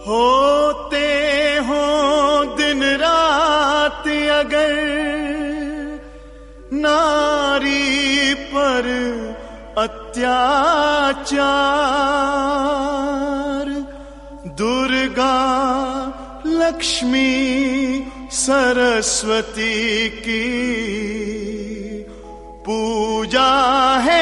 होते हो दिन रात अगर नारी पर अत्याचार, दुर्गा लक्ष्मी सरस्वती की पूजा है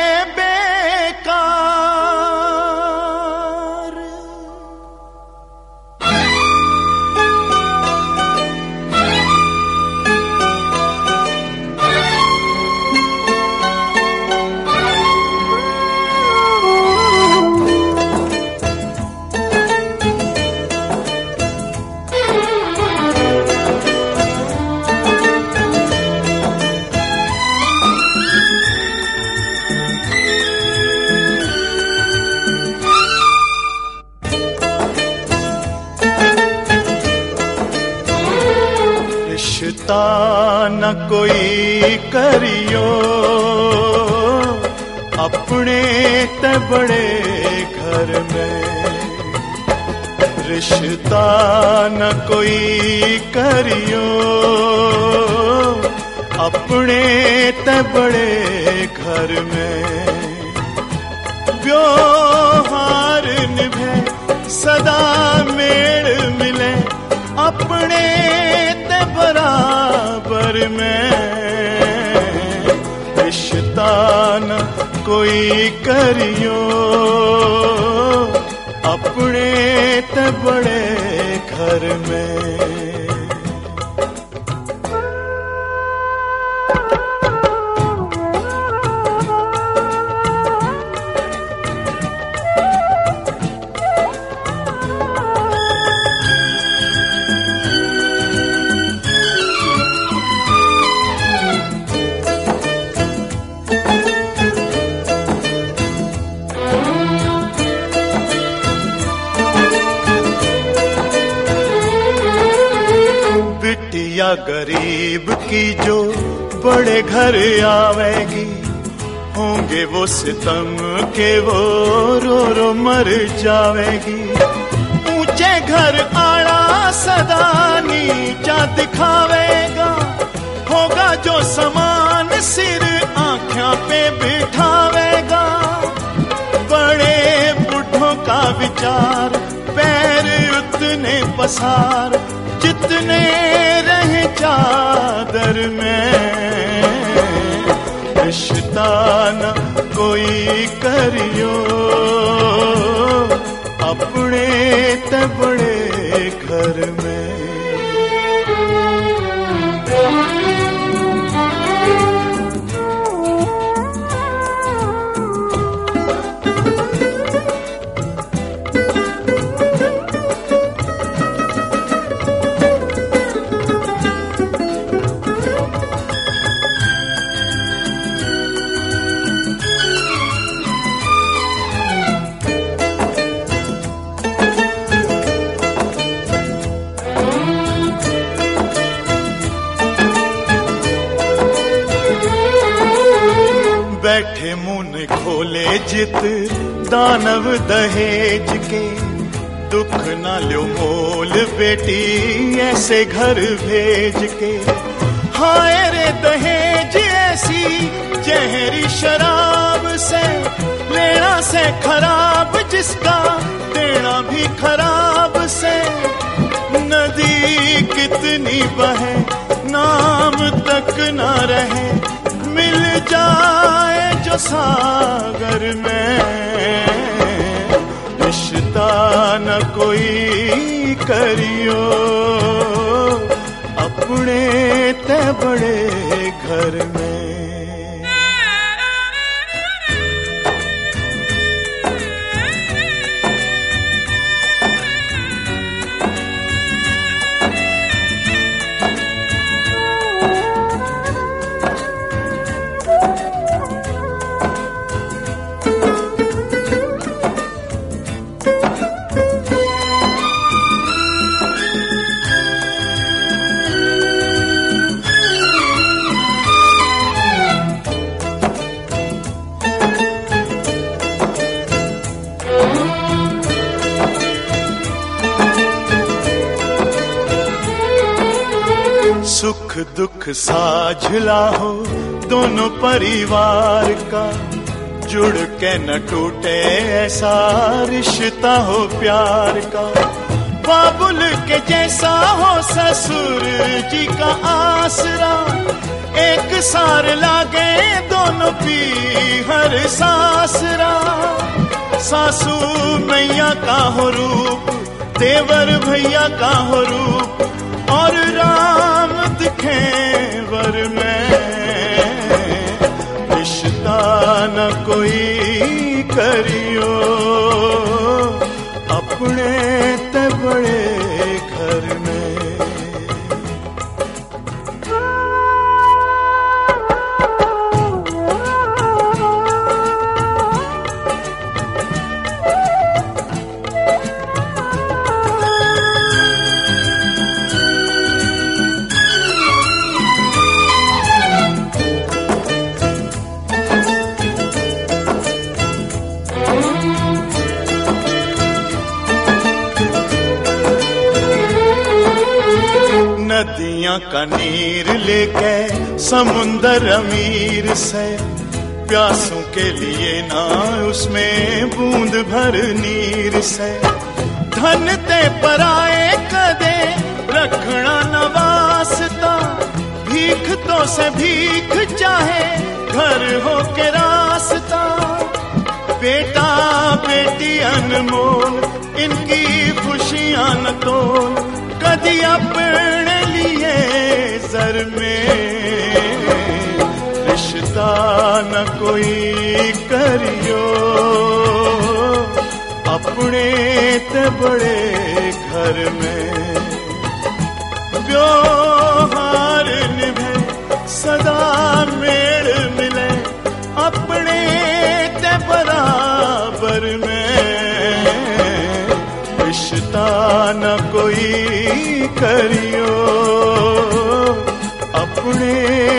न कोई करियो अपने ते बड़े घर में, रिश्ता न कोई करियो अपने ते बड़े घर में, व्यवहार निभे सदा मेल मिले अपने ते बराबर में, रिश्ता न कोई करियो अपने ते बड़े घर में। या गरीब की जो बड़े घर आवेगी, होंगे वो सितम के वो रो रो मर जावेगी। ऊंचे घर आड़ा सदा नीचा दिखावेगा, होगा जो समान सिर आँखों पे बिठावेगा। बड़े बुढ़ों का विचार पैर उतने पसार जितने रहे चादर में, रिश्ता न कोई करियो अपने ते बड़े घर में। बैठे मुंह खोले जित दानव दहेज के, दुख न लो मोल बेटी ऐसे घर भेज के। हाय रे दहेज ऐसी जहरी शराब से, लेना से खराब जिसका देना भी खराब से। नदी कितनी बहे नाम तक न रहे, मिल जाए जो सागर में, रिश्ता न कोई करियो अपने ते बड़े घर में। दुख साझला हो दोनों परिवार का, जुड़ के न टूटे ऐसा रिश्ता हो प्यार का। बाबुल के जैसा हो ससुर जी का आसरा, एक सार लागे दोनों पी हर सासरा। सासू मैया का हो रूप, देवर भैया का हो रूप, और राम दिखे वर में। रिश्ता न कोई करियो, अपने ते बड़े घर में। नदियां का नीर लेके समुंदर अमीर से, प्यासों के लिए ना उसमें बूंद भर नीर से। धन ते पराए कदे रखना न वास्ता, भीख तो से भीख चाहे घर हो के रास्ता। बेटा बेटी अनमोल इनकी खुशियां न तोल, कदी अपने लिए सर में। रिश्ता न कोई करियो, अपने ते बड़े घर में। व्यवहार निभे सदा मेल मिले, अपने ते बराबर में। रिश्ता न कोई करियो, अपने